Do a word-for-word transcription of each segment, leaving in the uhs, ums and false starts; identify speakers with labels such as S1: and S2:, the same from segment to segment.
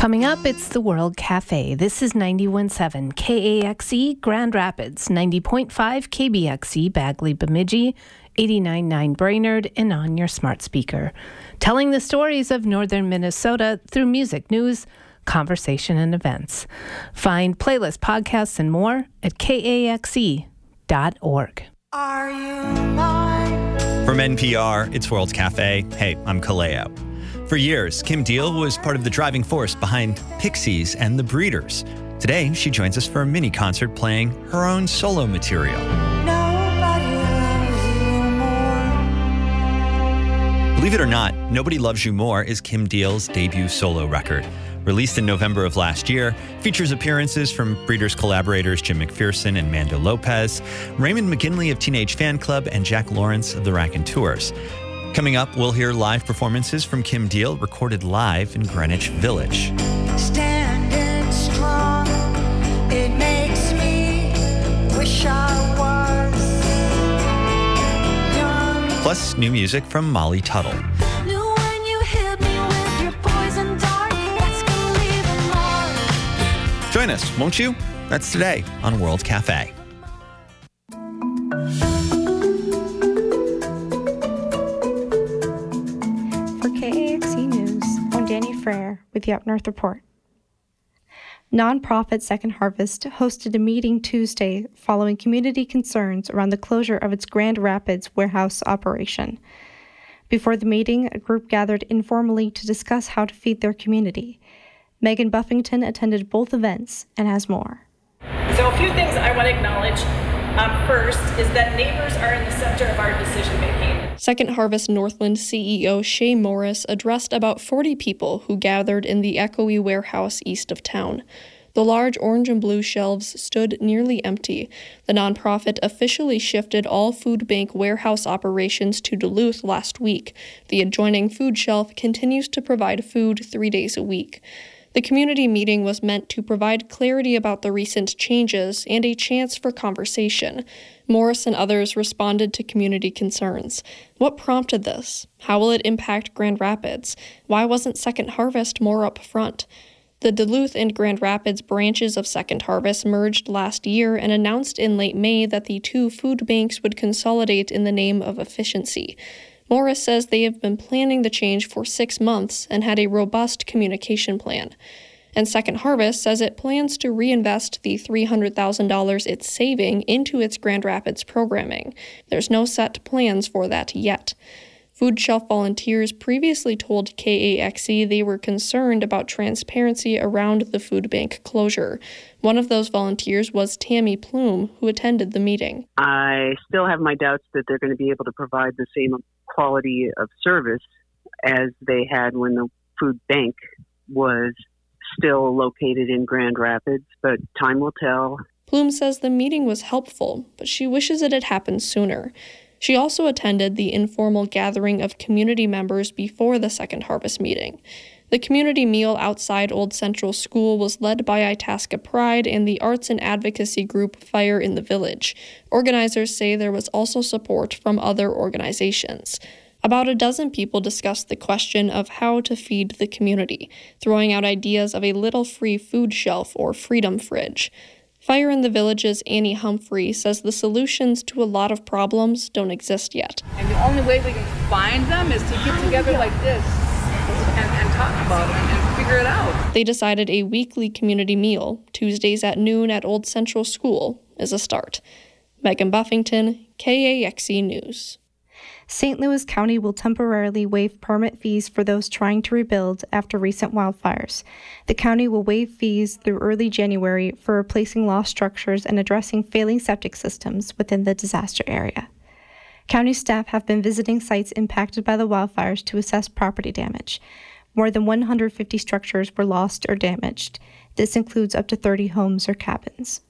S1: Coming up, it's the World Cafe. This is ninety-one point seven K A X E Grand Rapids, ninety point five K B X E Bagley Bemidji, eighty-nine point nine Brainerd, and on your smart speaker. Telling the stories of northern Minnesota through music, news, conversation, and events. Find playlists, podcasts, and more at K A X E dot org.
S2: Are you mine?
S3: From N P R, it's World Cafe. Hey, I'm Kaleo. For years, Kim Deal was part of the driving force behind Pixies and the Breeders. Today, she joins us for a mini concert playing her own solo material.
S2: Nobody loves you more.
S3: Believe it or not, Nobody Loves You More is Kim Deal's debut solo record. Released in November of last year, features appearances from Breeders collaborators Jim McPherson and Mando Lopez, Raymond McGinley of Teenage Fan Club, and Jack Lawrence of the Raconteurs. Coming up, we'll hear live performances from Kim Deal recorded live in Greenwich Village.
S2: Standing strong, it makes me wish I was young.
S3: Plus, new music from Molly Tuttle.
S2: Knew when you hit me with your poison dart, that's gonna leave a mark.
S3: Join us, won't you? That's today on World Cafe.
S4: K A X E News, I'm Danny Frere with the Up North Report. Nonprofit Second Harvest hosted a meeting Tuesday following community concerns around the closure of its Grand Rapids warehouse operation. Before the meeting, a group gathered informally to discuss how to feed their community. Megan Buffington attended both events and has more.
S5: So a few things I want to acknowledge. Um, first is that neighbors are in the center of our decision making.
S6: Second Harvest Northland C E O Shay Morris addressed about forty people who gathered in the Echoey warehouse east of town. The large orange and blue shelves stood nearly empty. The nonprofit officially shifted all food bank warehouse operations to Duluth last week. The adjoining food shelf continues to provide food three days a week. The community meeting was meant to provide clarity about the recent changes and a chance for conversation. Morris and others responded to community concerns. What prompted this? How will it impact Grand Rapids? Why wasn't Second Harvest more upfront? The Duluth and Grand Rapids branches of Second Harvest merged last year and announced in late May that the two food banks would consolidate in the name of efficiency. Morris says they have been planning the change for six months and had a robust communication plan. And Second Harvest says it plans to reinvest the three hundred thousand dollars it's saving into its Grand Rapids programming. There's no set plans for that yet. Food shelf volunteers previously told K A X E they were concerned about transparency around the food bank closure. One of those volunteers was Tammy Plume, who attended the meeting.
S7: I still have my doubts that they're going to be able to provide the same quality of service as they had when the food bank was still located in Grand Rapids, but time will tell.
S6: Plume says the meeting was helpful, but she wishes it had happened sooner. She also attended the informal gathering of community members before the Second Harvest meeting. The community meal outside Old Central School was led by Itasca Pride and the arts and advocacy group Fire in the Village. Organizers say there was also support from other organizations. About a dozen people discussed the question of how to feed the community, throwing out ideas of a little free food shelf or freedom fridge. Fire in the Village's Annie Humphrey says the solutions to a lot of problems don't exist yet.
S8: And the only way we can find them is to get together like this and, and talk about it and figure it out.
S6: They decided a weekly community meal, Tuesdays at noon at Old Central School, is a start. Megan Buffington, K A X E News.
S4: Saint Louis County will temporarily waive permit fees for those trying to rebuild after recent wildfires. The county will waive fees through early January for replacing lost structures and addressing failing septic systems within the disaster area. County staff have been visiting sites impacted by the wildfires to assess property damage. More than one hundred fifty structures were lost or damaged. This includes up to thirty homes or cabins.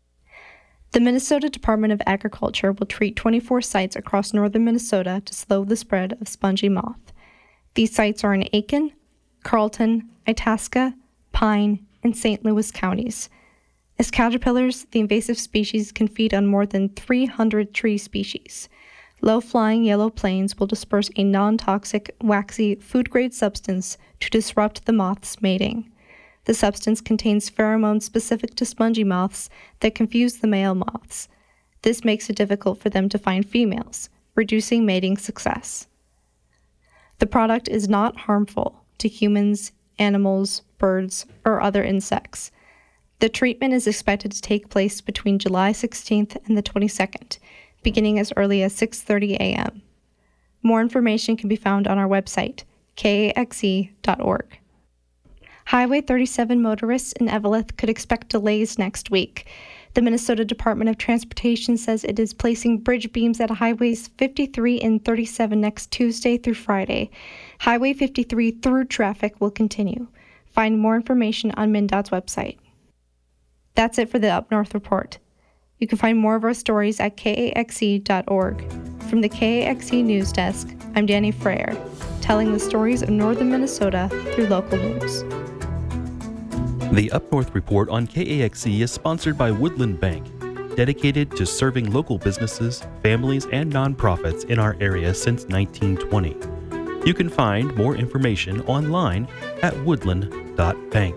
S4: The Minnesota Department of Agriculture will treat twenty-four sites across northern Minnesota to slow the spread of spongy moth. These sites are in Aiken, Carlton, Itasca, Pine, and Saint Louis counties. As caterpillars, the invasive species can feed on more than three hundred tree species. Low-flying yellow planes will disperse a non-toxic, waxy, food-grade substance to disrupt the moth's mating. The substance contains pheromones specific to spongy moths that confuse the male moths. This makes it difficult for them to find females, reducing mating success. The product is not harmful to humans, animals, birds, or other insects. The treatment is expected to take place between July sixteenth and the twenty-second, beginning as early as six thirty a.m. More information can be found on our website, K A X E dot org. Highway thirty-seven motorists in Eveleth could expect delays next week. The Minnesota Department of Transportation says it is placing bridge beams at highways fifty-three and thirty-seven next Tuesday through Friday. Highway fifty-three through traffic will continue. Find more information on MnDOT's website. That's it for the Up North Report. You can find more of our stories at K A X E dot org. From the K A X E News Desk, I'm Danny Freyer, telling the stories of northern Minnesota through local news.
S9: The Up North Report on K A X E is sponsored by Woodland Bank, dedicated to serving local businesses, families, and nonprofits in our area since nineteen twenty. You can find more information online at woodland dot bank.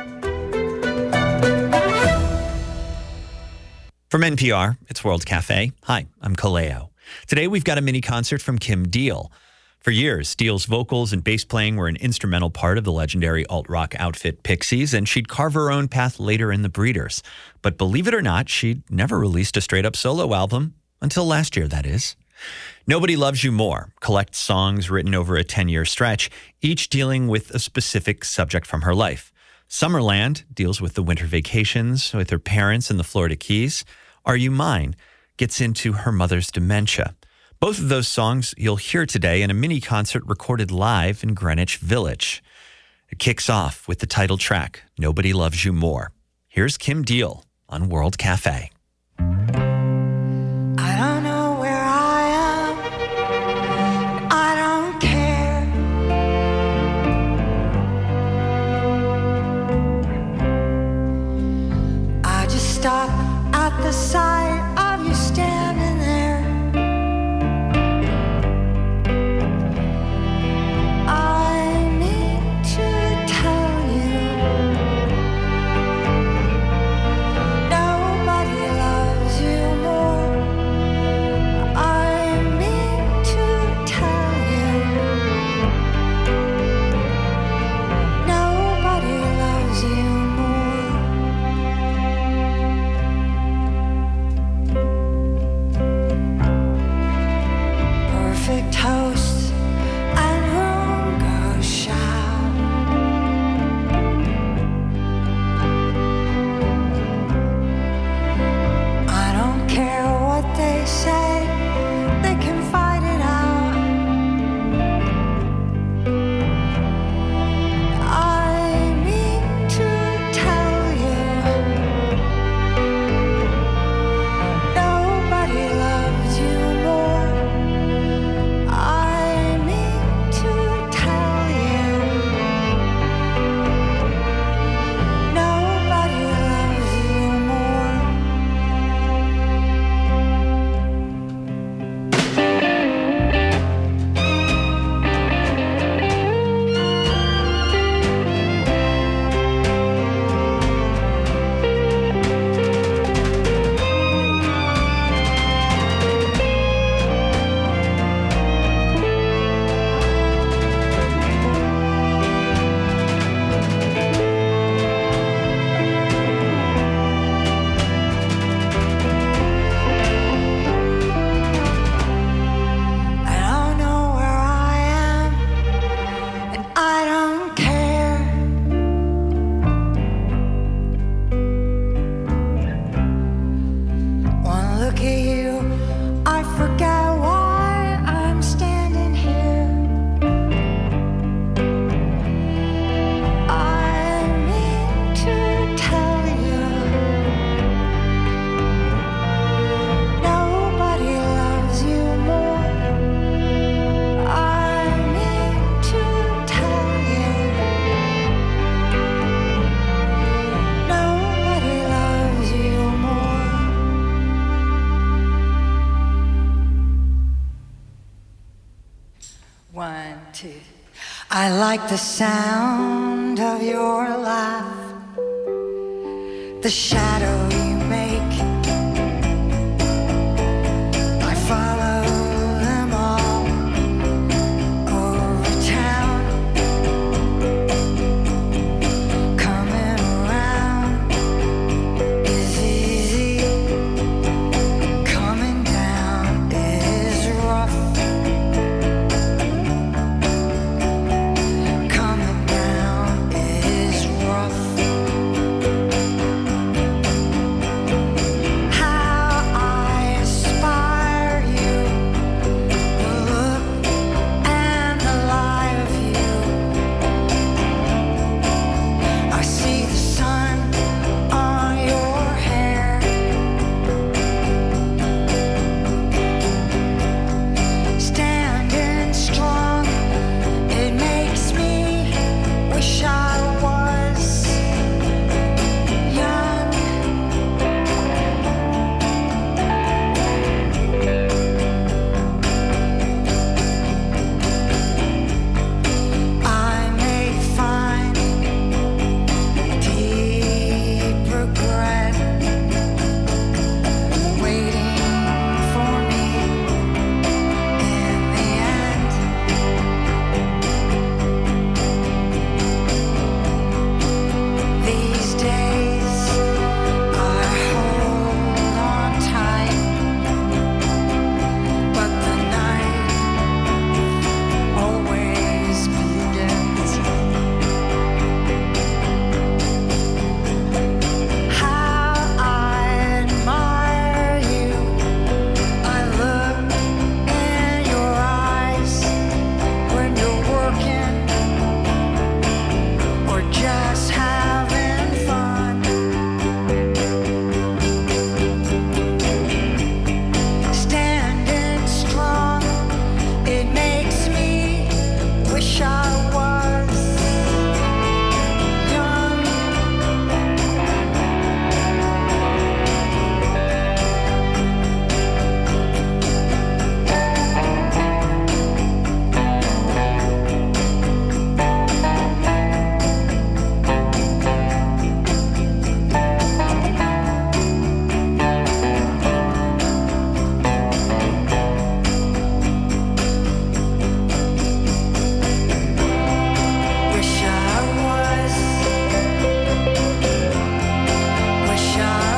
S3: From N P R, it's World Cafe. Hi, I'm Kaleo. Today we've got a mini concert from Kim Deal. For years, Deal's vocals and bass playing were an instrumental part of the legendary alt-rock outfit Pixies, and she'd carve her own path later in the Breeders. But believe it or not, she'd never released a straight-up solo album, until last year, that is. Nobody Loves You More collects songs written over a ten-year stretch, each dealing with a specific subject from her life. Summerland deals with the winter vacations with her parents in the Florida Keys. Are You Mine gets into her mother's dementia. Both of those songs you'll hear today in a mini concert recorded live in Greenwich Village. It kicks off with the title track, Nobody Loves You More. Here's Kim Deal on World Cafe.
S2: I don't know where I am. I don't care. I just stop at the sight of you standing there. I need to tell you, nobody loves you more. I need to tell you, nobody loves you more. Perfect hosts and room goes shout. I don't care what they say, they can fight it out. I need to tell you, nobody loves you more. I need to tell you, nobody loves you more. I don't know where I am, and I don't care. One look at you, I forget why I'm standing here. I need to tell you, nobody loves you more. I need to tell you, nobody loves you more. One, two. I like the sound of your laugh.
S10: the shadow you make. I follow them all over town, coming around is easy, coming down is rough, coming down is rough. How I aspire you, the look and the light of you. I see the sun on your hair, standing strong. It makes me wish I was young. I may find deep regret waiting for me in the end. These days I hold on tight, but the night always begins. How I admire you. I look in your eyes when you're working or just having fun. Standing strong, it makes me wish I was young. Wish I was. Wish I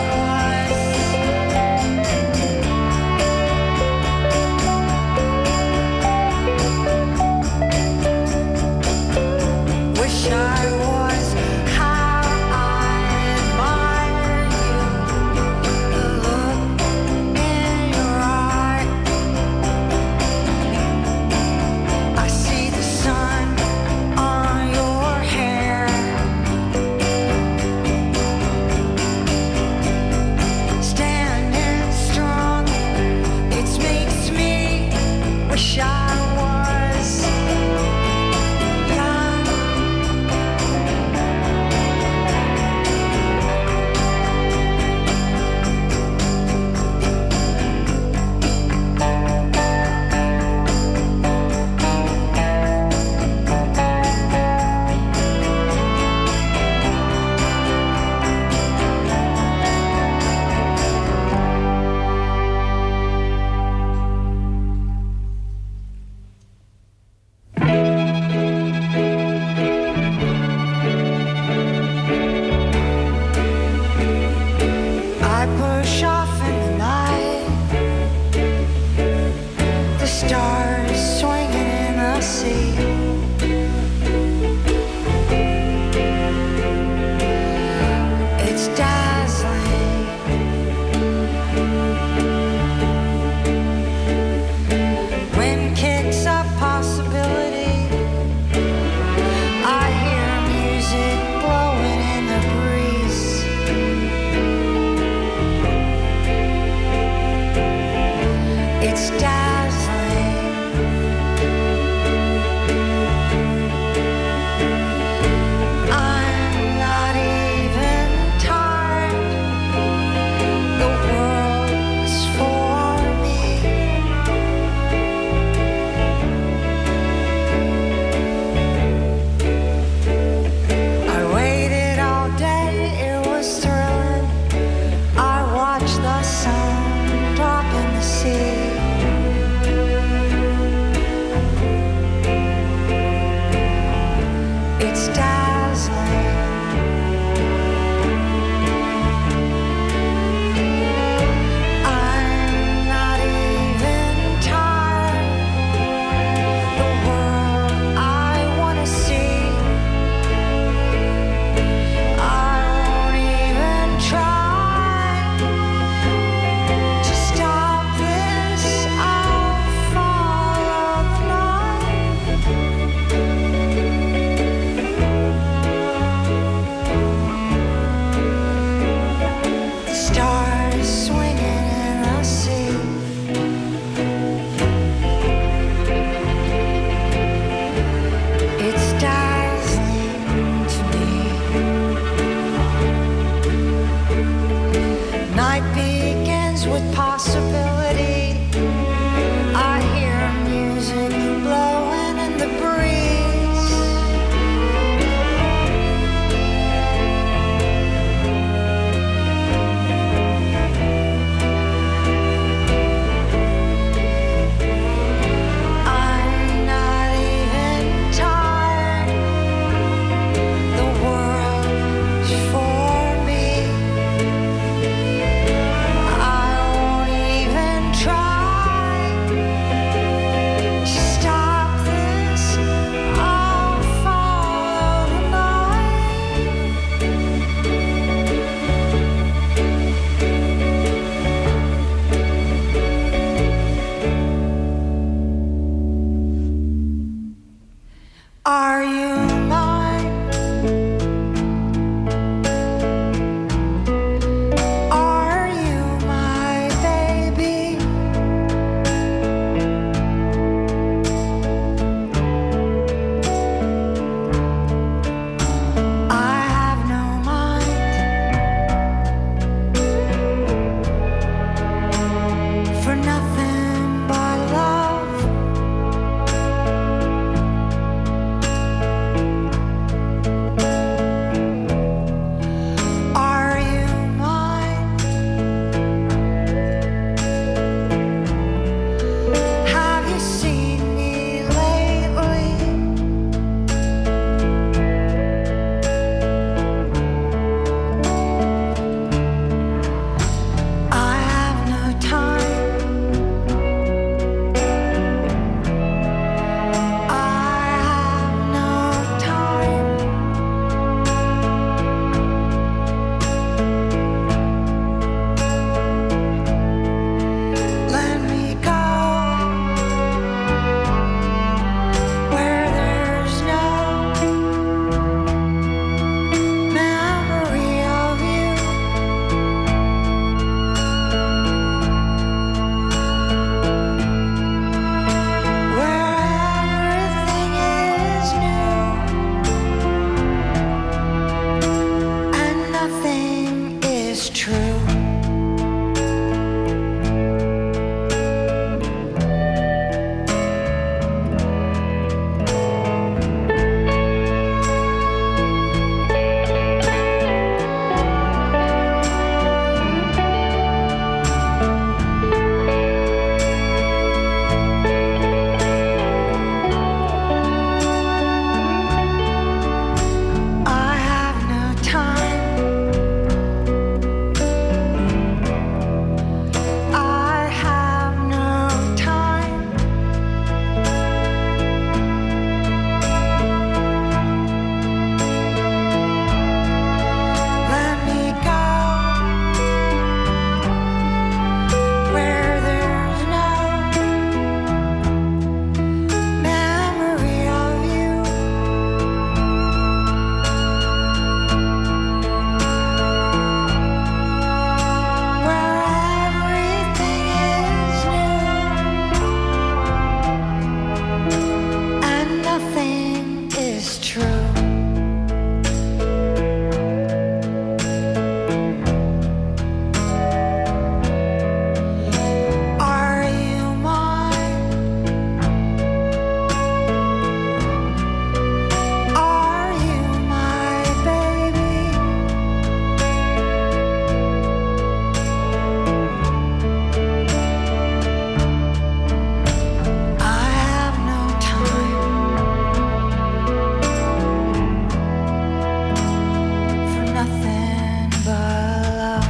S10: was. Wish I was. How I admire you, the look in your eye. I see the sun on your hair, standing strong. It makes me wish I was young. Are you mine? Are you my baby? I have no mind for nothing but love. Are you mine? Have you seen me lately? I have no time. I have no time. Let me go where there's no memory of you. Where everything is new and nothing is true. I have no time. I have no time. Let me go where there's no memory of you. Where everything is new and nothing is true. Are you mine? Are you my baby? I have no time for nothing but love.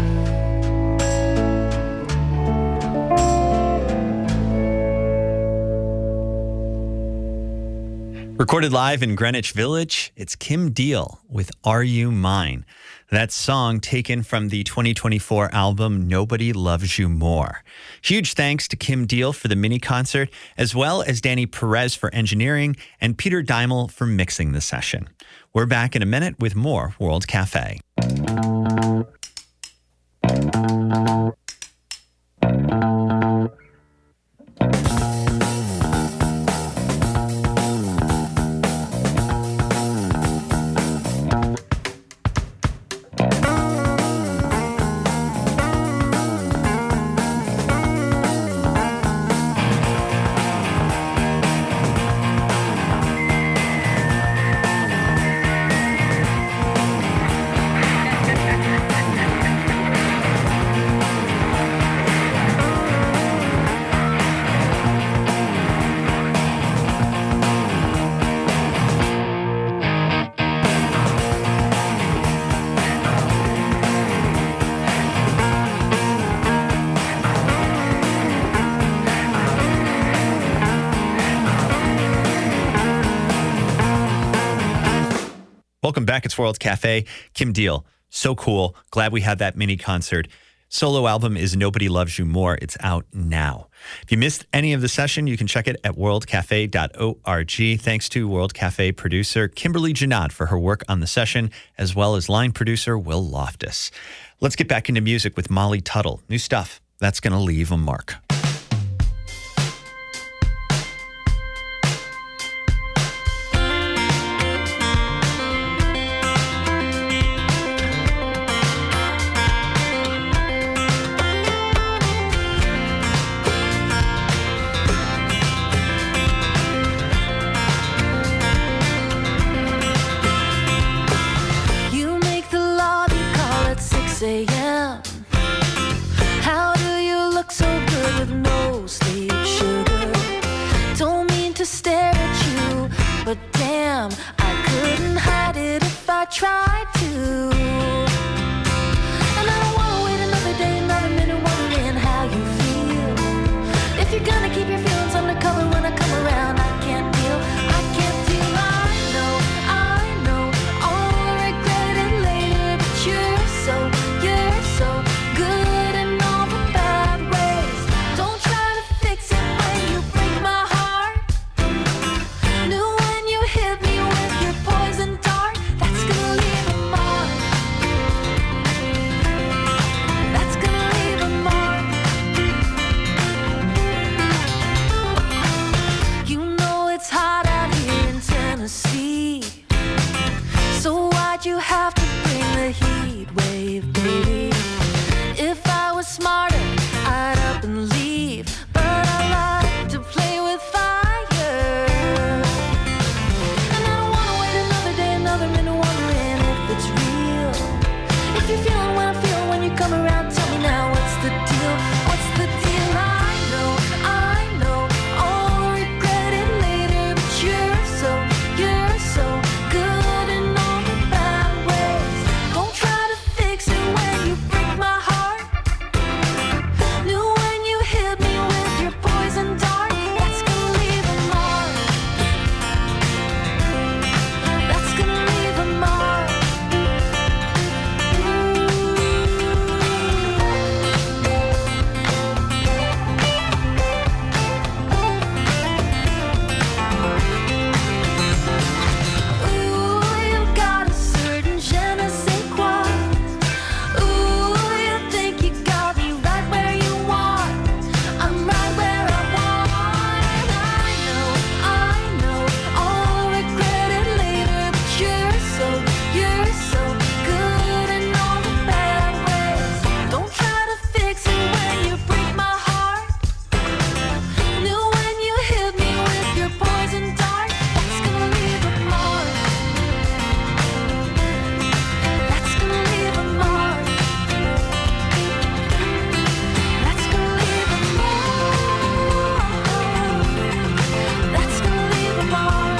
S3: Recorded live in Greenwich Village, it's Kim Deal with Are You Mine? That song taken from the twenty twenty-four album Nobody Loves You More. Huge thanks to Kim Deal for the mini concert, as well as Danny Perez for engineering and Peter Daimel for mixing the session. We're back in a minute with more World Cafe. Welcome back. It's World Cafe. Kim Deal. So cool. Glad we had that mini concert. Solo album is Nobody Loves You More. It's out now. If you missed any of the session, you can check it at world cafe dot org. Thanks to World Cafe producer Kimberly Janot for her work on the session, as well as line producer Will Loftus. Let's get back into music with Molly Tuttle. New stuff that's going to leave a mark.
S2: Tried to, and I don't wanna wait another day, another minute, wondering how you feel. If you're gonna keep your feelings undercover when I come around, I can't deal, I can't deal. I know, I know, I'll regret it later, but you're so, you're so good in all the bad ways. Don't try to fix it when you break my heart. Knew when you hit me with your poison dart, that's gonna leave a mark. That's gonna leave a mark. You know it's hot out here in Tennessee, so why'd you have to bring the heat wave, baby? If I was smarter, I'd up and leave, but I like to play with fire. And I don't wanna wait another day, another minute, wondering if it's real. If you're feeling what I'm feeling when you come around, tell me now, what's the deal? What's the deal? I know, I know, I'll regret it later, but you're so, you're so good in all the bad ways. Don't try to fix it when you break my heart. Knew when you hit me with your poison dart, that's gonna leave a mark. That's gonna leave a mark. Ooh, you got a certain je ne sais quoi. Ooh, you think you got me right where you want. I'm right where I want. I know, I know, I'll regret it later, but you're so, you're so good in all the bad ways. Don't try to fix it when you break my heart. Knew when you hit me with your poison dart, that's gonna leave a mark. That's gonna leave a mark. That's gonna leave a mark. That's gonna leave a mark.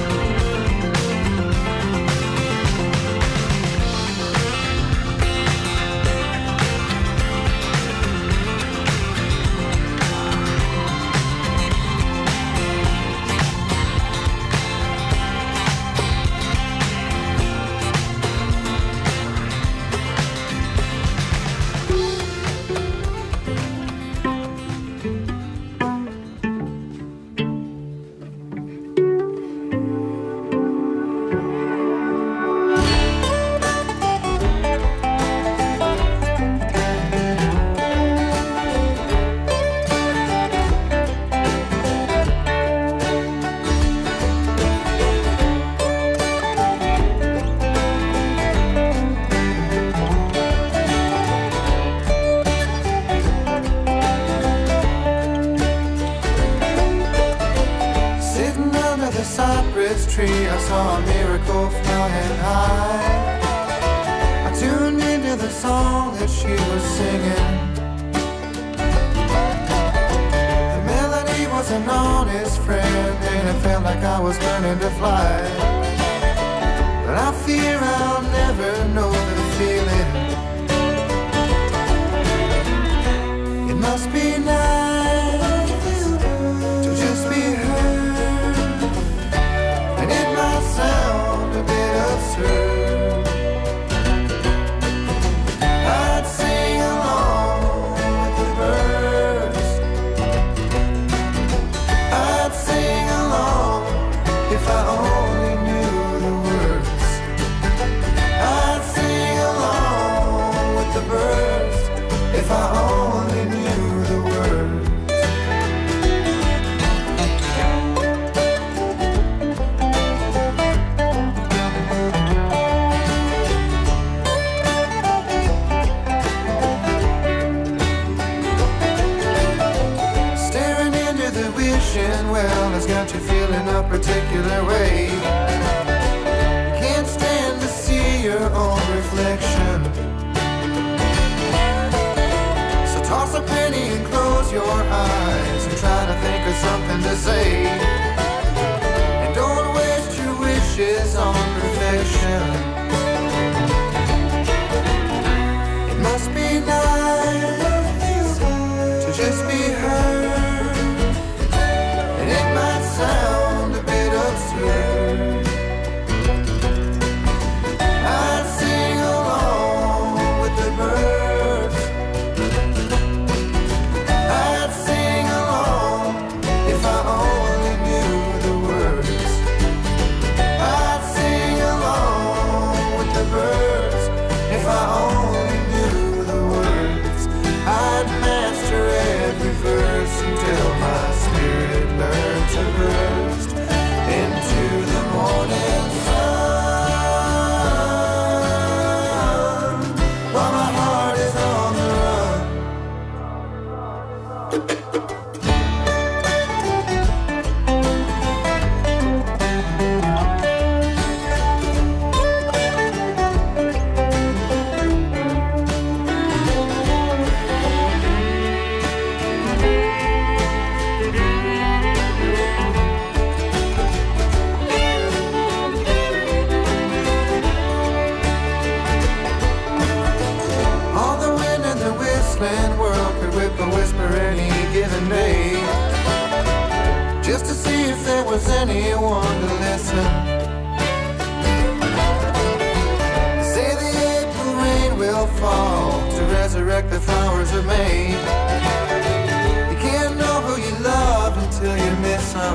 S10: Sitting under the cypress tree, I saw a miracle flying high. I tuned into the song that she was singing. The melody was an honest friend, and it felt like I was learning to fly. But I fear I'll never know the feeling. It must be nice to just be heard, and it might sound a bit absurd. I'd sing along smile has got you feeling a particular way. You can't stand to see your own reflection. So toss a penny and close your eyes and try to think of something to say. And don't waste your wishes on perfection. It must be nice to just be heard, and it might sound a bit absurd. I'd sing along with the birds. I'd sing along if I only knew the words. I'd sing along with the birds if I only knew the words. I'd master every verse until my spirit learned to burst into the morning sun, while my heart is on the all the wind and the whistling world could whip a whisper any given day, just to see if there was anyone to listen. They say the April rain will fall to resurrect the flowers of May. You can't know who you love until you miss them.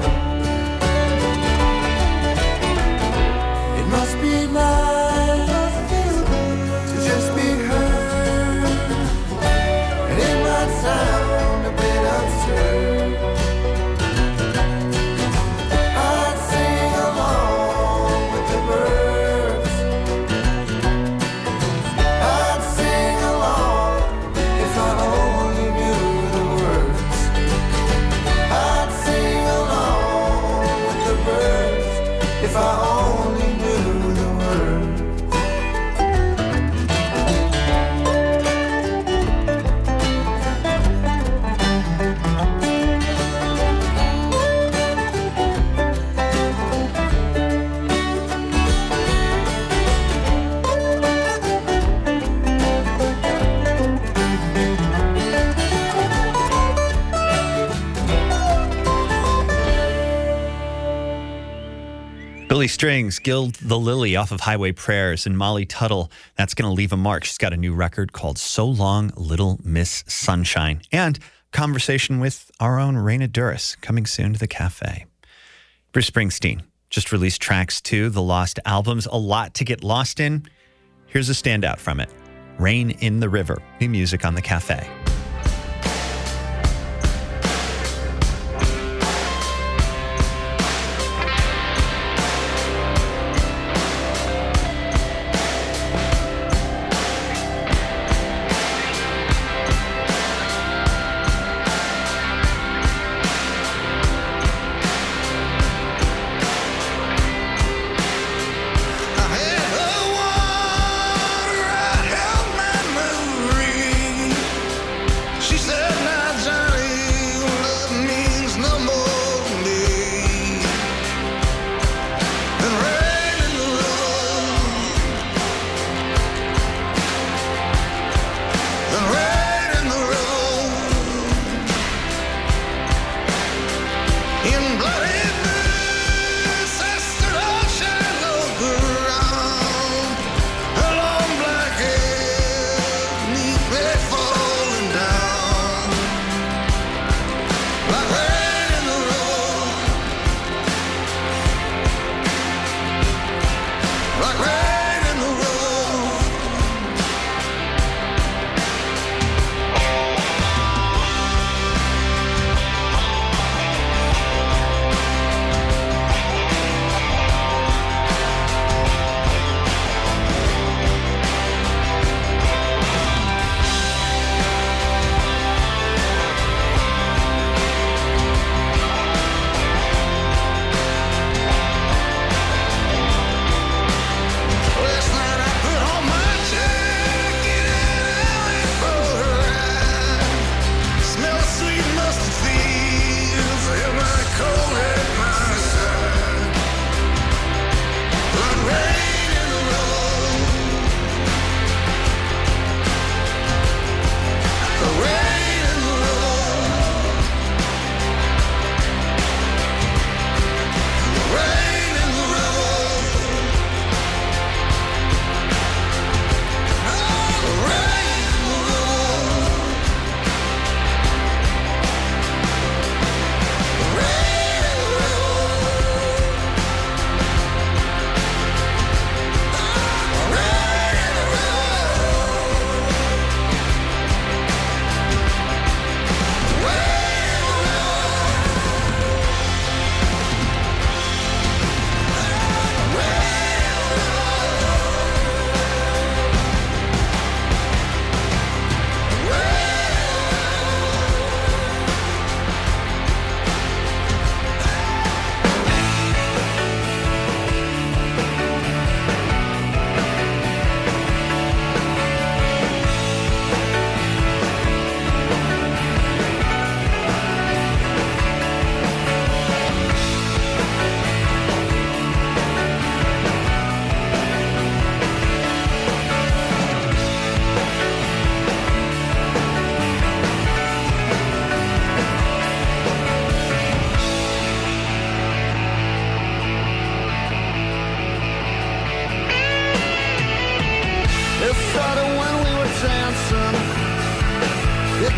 S10: It must be nice to just be heard, and it might sound a bit absurd. I'd sing along with the birds. I'd sing along if I only knew the words. I'd sing along with the birds if I only knew the words.
S3: Billy Strings, Gild the Lily off of Highway Prayers, and Molly Tuttle, that's going to leave a mark. She's got a new record called So Long, Little Miss Sunshine. And conversation with our own Raina Douris coming soon to the cafe. Bruce Springsteen just released tracks to the Lost albums. A lot to get lost in. Here's a standout from it. Rain in the River. New music on the cafe.
S10: I had the water, I held my memory.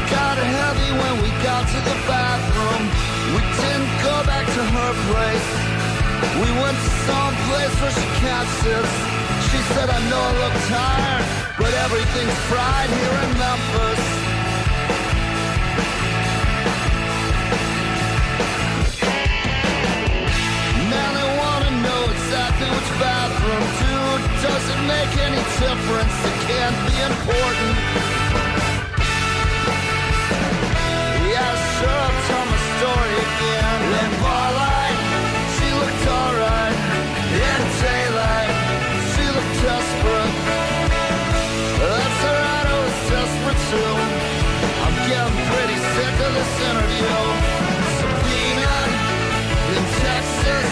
S10: got heavy when we got to the bathroom. We didn't go back to her place. We went to some place where she can't sit. She said, I know I look tired, but everything's fried here in Memphis. Now they wanna know exactly which bathroom. Dude, does it make any difference? It can't be important. Yeah, sure, I'll tell my story again. In barlight, she looked alright. In daylight, she looked desperate. That's alright, I was desperate too. I'm getting pretty sick of this interview. Subpoenaed in Texas,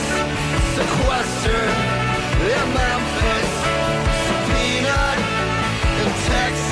S10: sequestered in Memphis. Subpoenaed in Texas.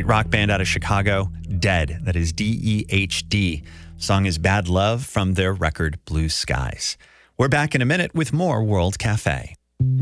S3: Great rock band out of Chicago, Dead. That is D E H D. Song is Bad Love from their record Blue Skies. We're back in a minute with more World Cafe.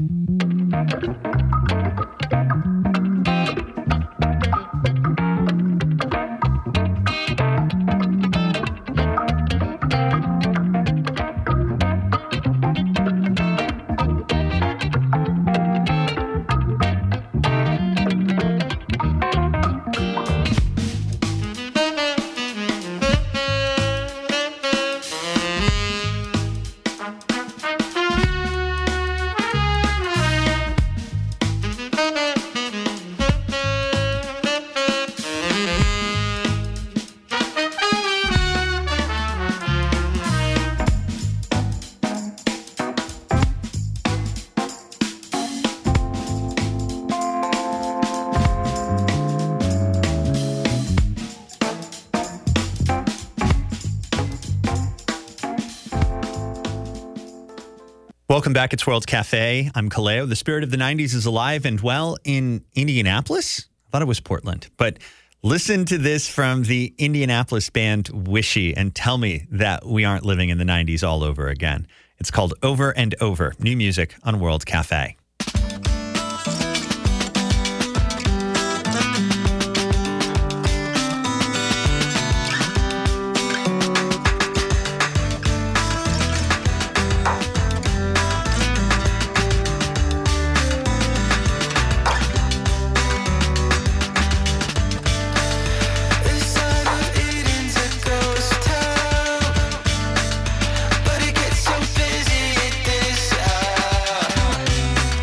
S3: Welcome back. It's World Cafe. I'm Kaleo. The spirit of the nineties is alive and well in Indianapolis. I thought it was Portland. But listen to this from the Indianapolis band Wishy and tell me that we aren't living in the nineties all over again. It's called Over and Over. New music on World Cafe.
S10: But it gets so busy at this hour.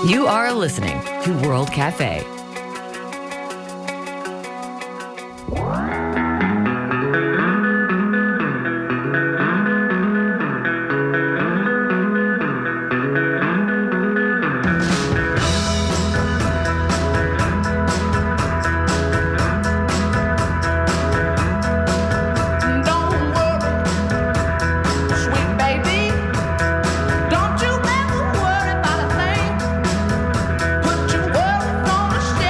S11: You are listening to World Cafe.
S10: Don't you ever worry about a thing. Put your worry on the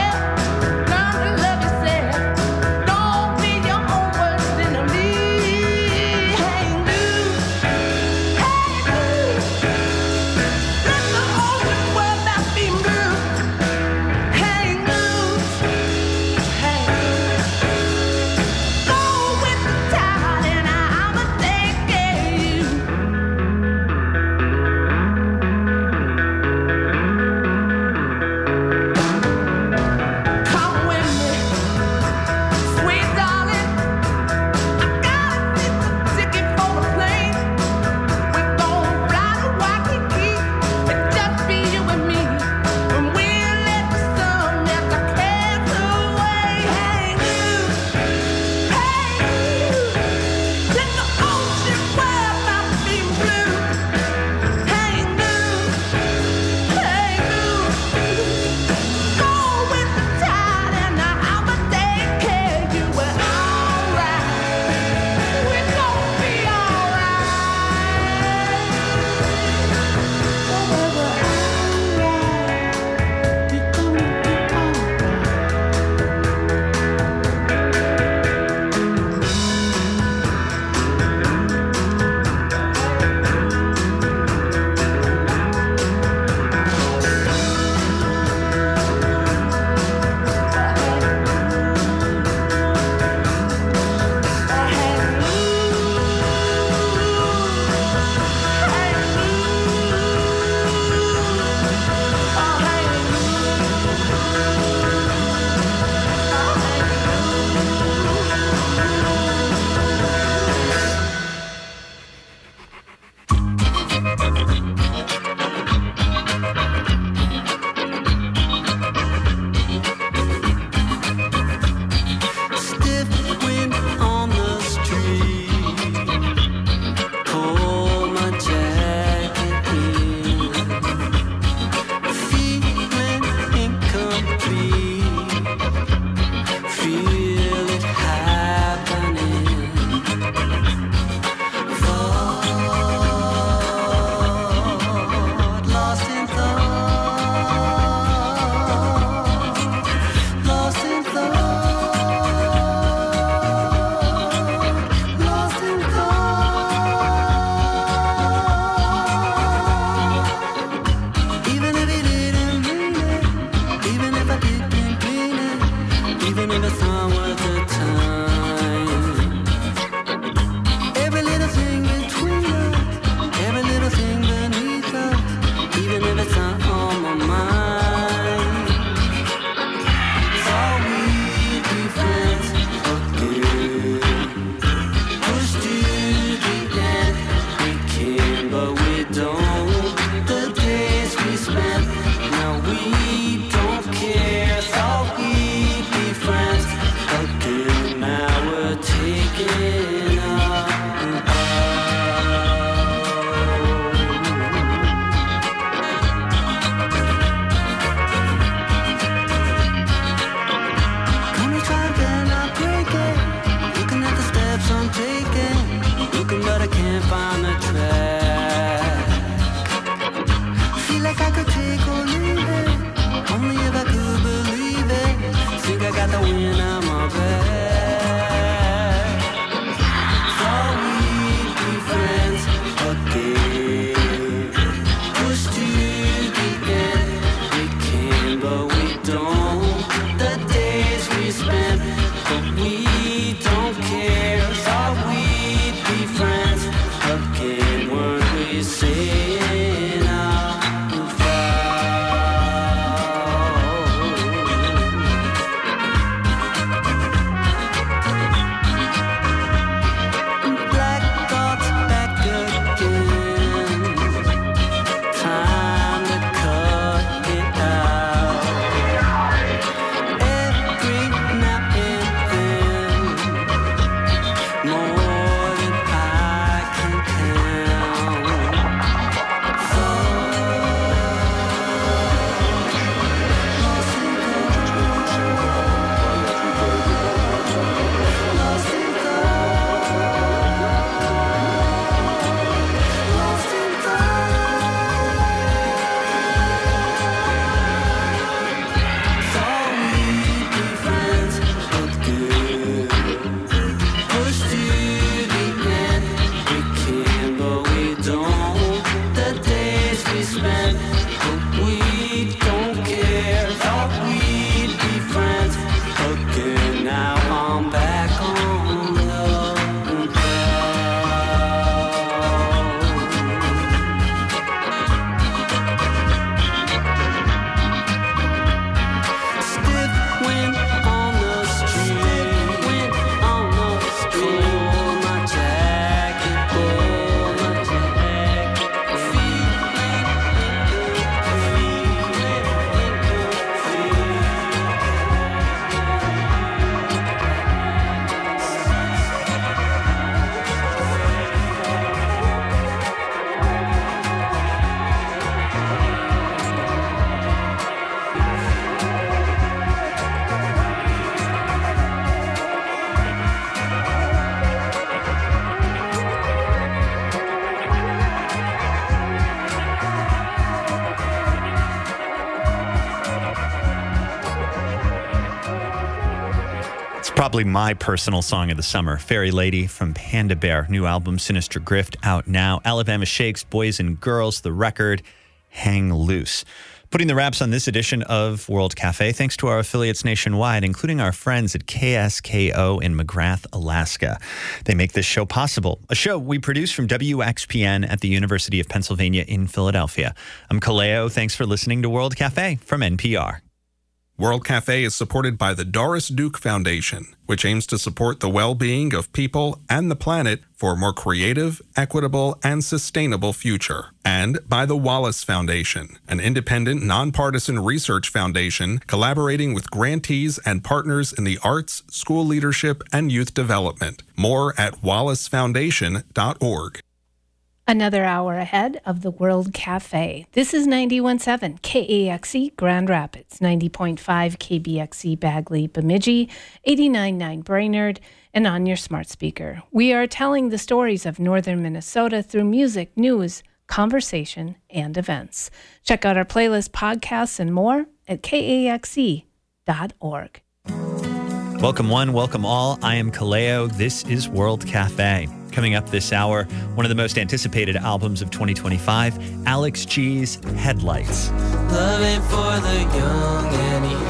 S3: Probably my personal song of the summer, Fairy Lady from Panda Bear. New album, Sinister Grift, out now. Alabama Shakes, Boys and Girls, the record, Hang Loose. Putting the wraps on this edition of World Cafe, thanks to our affiliates nationwide, including our friends at K S K O in McGrath, Alaska. They make this show possible, a show we produce from W X P N at the University of Pennsylvania in Philadelphia. I'm Kaleo. Thanks for listening to World Cafe from N P R.
S12: World Cafe is supported by the Doris Duke Foundation, which aims to support the well-being of people and the planet for a more creative, equitable, and sustainable future. And by the Wallace Foundation, an independent, nonpartisan research foundation collaborating with grantees and partners in the arts, school leadership, and youth development. More at wallace foundation dot org.
S1: Another hour ahead of the World Cafe. This is ninety-one point seven K A X E Grand Rapids, ninety point five K B X E Bagley Bemidji, eighty-nine point nine Brainerd, and on your smart speaker. We are telling the stories of northern Minnesota through music, news, conversation, and events. Check out our playlist, podcasts, and more at K A X E dot org.
S3: Welcome one, welcome all. I am Kaleo. This is World Cafe. Coming up this hour, one of the most anticipated albums of twenty twenty-five, Alex G's Headlights.
S10: Loving for the young and he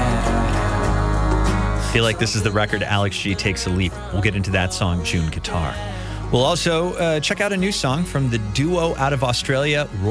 S10: had.
S3: Feel like this is the record Alex G takes a leap. We'll get into that song, June Guitar. We'll also uh, check out a new song from the duo out of Australia,